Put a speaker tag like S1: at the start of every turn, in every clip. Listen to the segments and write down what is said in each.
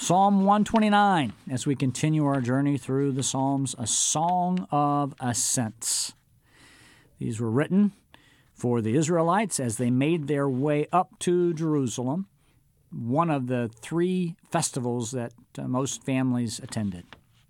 S1: Psalm 129, as we continue our journey through the Psalms, a song of ascents. These were written for the Israelites as they made their way up to Jerusalem, one of the three festivals that most families attended.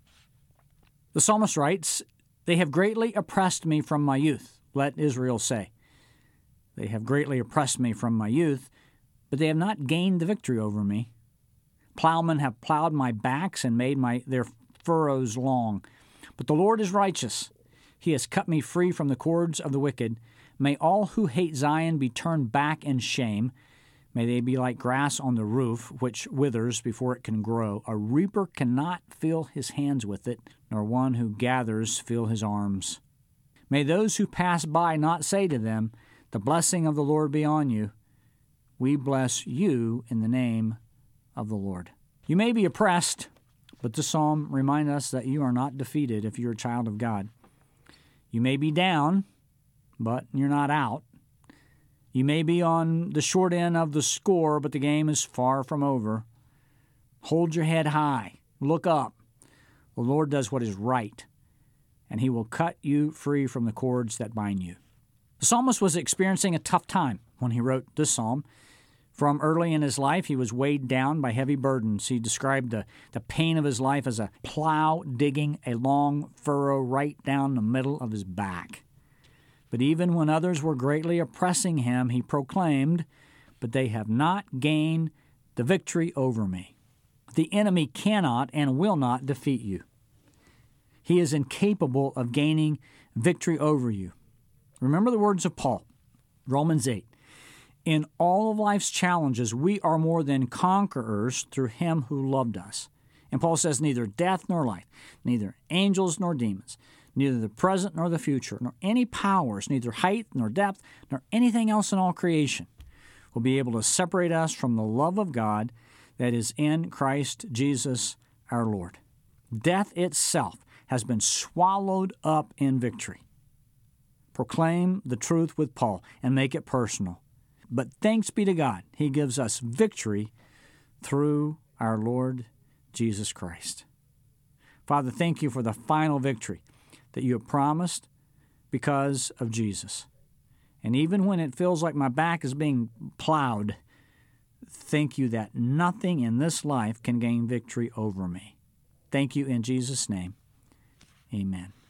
S1: The psalmist writes, "They have greatly oppressed me from my youth," let Israel say. "They have greatly oppressed me from my youth, but they have not gained the victory over me. Plowmen have plowed my backs and made their furrows long. But the Lord is righteous. He has cut me free from the cords of the wicked. May all who hate Zion be turned back in shame. May they be like grass on the roof, which withers before it can grow. A reaper cannot fill his hands with it, nor one who gathers fill his arms. May those who pass by not say to them, 'The blessing of the Lord be on you.' We bless you in the name of the Lord." You may be oppressed, but this psalm reminds us that you are not defeated if you're a child of God. You may be down, but you're not out. You may be on the short end of the score, but the game is far from over. Hold your head high. Look up. The Lord does what is right, and He will cut you free from the cords that bind you. The psalmist was experiencing a tough time when he wrote this psalm. From early in his life, he was weighed down by heavy burdens. He described the pain of his life as a plow digging a long furrow right down the middle of his back. But even when others were greatly oppressing him, he proclaimed, "But they have not gained the victory over me." The enemy cannot and will not defeat you. He is incapable of gaining victory over you. Remember the words of Paul, Romans 8. "In all of life's challenges, we are more than conquerors through Him who loved us." And Paul says, "Neither death nor life, neither angels nor demons, neither the present nor the future, nor any powers, neither height nor depth, nor anything else in all creation will be able to separate us from the love of God that is in Christ Jesus our Lord." Death itself has been swallowed up in victory. Proclaim the truth with Paul and make it personal. But thanks be to God, He gives us victory through our Lord Jesus Christ. Father, thank you for the final victory that you have promised because of Jesus. And even when it feels like my back is being plowed, thank you that nothing in this life can gain victory over me. Thank you in Jesus' name. Amen.